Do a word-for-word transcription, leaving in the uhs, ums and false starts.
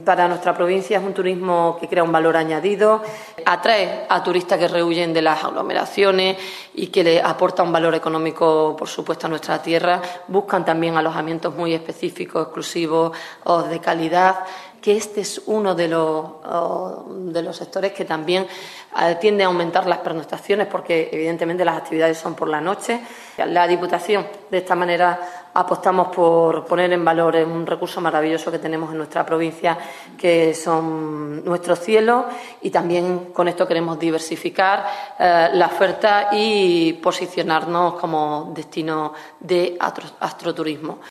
Para nuestra provincia es un turismo que crea un valor añadido, atrae a turistas que rehuyen de las aglomeraciones y que le aporta un valor económico, por supuesto, a nuestra tierra. Buscan también alojamientos muy específicos, exclusivos o de calidad, que este es uno de los, de los sectores que también tiende a aumentar las pernoctaciones, porque evidentemente las actividades son por la noche. La Diputación, de esta manera, apostamos por poner en valor un recurso maravilloso que tenemos en nuestra provincia, que son nuestros cielos, y también con esto queremos diversificar eh, la oferta y posicionarnos como destino de astroturismo.